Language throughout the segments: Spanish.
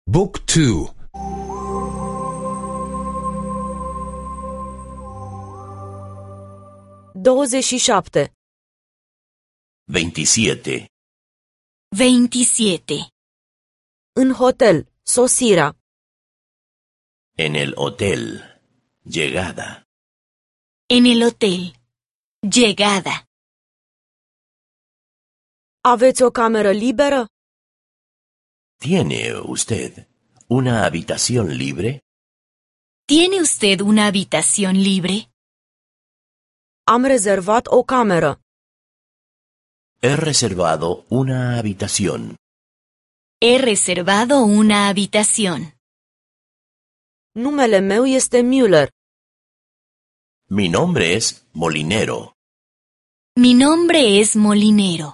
Book 2. 27. 27. 27. În hotel, sosirea. En el hotel. Llegada. En el hotel. Llegada. Aveți o cameră liberă? ¿Tiene usted una habitación libre? ¿Tiene usted una habitación libre? Am rezervat o cameră. He reservado una habitación. He reservado una habitación. Numele meu este Müller. Mi nombre es Molinero. Mi nombre es Molinero.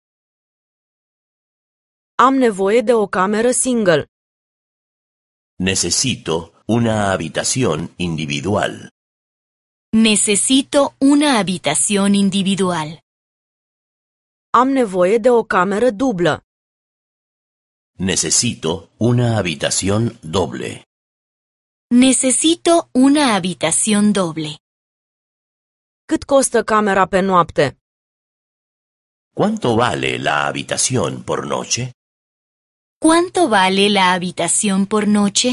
Am nevoie de o cameră single. Necesito una habitación individual. Necesito una habitación individual. Am nevoie de o cameră dublă. Necesito una habitación doble. Necesito una habitación doble. Cât costă camera pe noapte? ¿Cuánto vale la habitación por noche? ¿Cuánto vale la habitación por noche?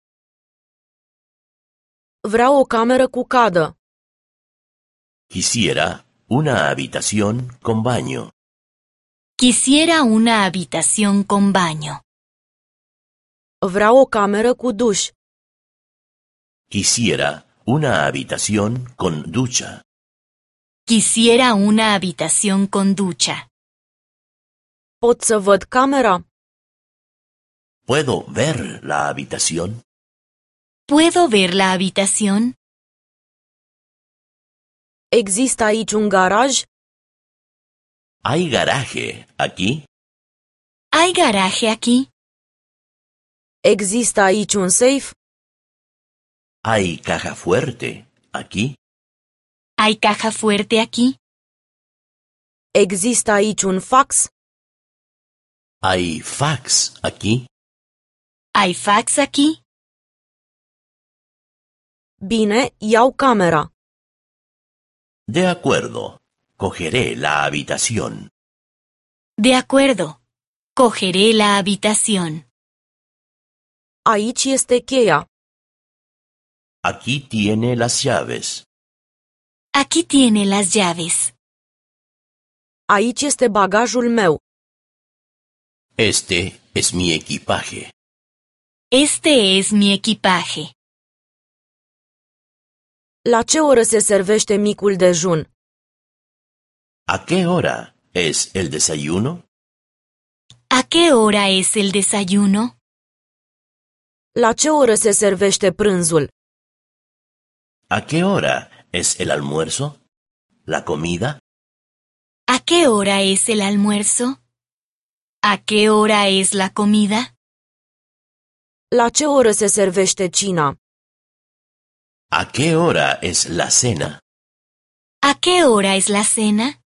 Vreau o cameră cu cadă. Quisiera una habitación con baño. Quisiera una habitación con baño. Vreau o cameră cu duș. Quisiera una habitación con ducha. Quisiera una habitación con ducha. Pot să văd camera? ¿Puedo ver la habitación? ¿Puedo ver la habitación? Există aici un garaj? ¿Hay garaje aquí? ¿Hay garaje aquí? Există aici un safe? ¿Hay caja fuerte aquí? ¿Hay caja fuerte aquí? Există aici un fax? ¿Hay fax aquí? ¿Hay fax aquí? Bine, iau camera. De acuerdo, cogeré la habitación. De acuerdo. Cogeré la habitación. Aici este cheia. Aquí tiene las llaves. Aquí tiene las llaves. Aici este bagajul meu. Este es mi equipaje. Este es mi equipaje. La ce oră se servește micul dejun? ¿A qué hora es el desayuno? ¿A qué hora es el desayuno? La ce oră se servește prânzul? ¿A qué hora es el almuerzo? ¿La comida? ¿A qué hora es el almuerzo? ¿A qué hora es la comida? La ce oră se servește cina? ¿A qué hora es la cena? ¿A qué hora es la cena?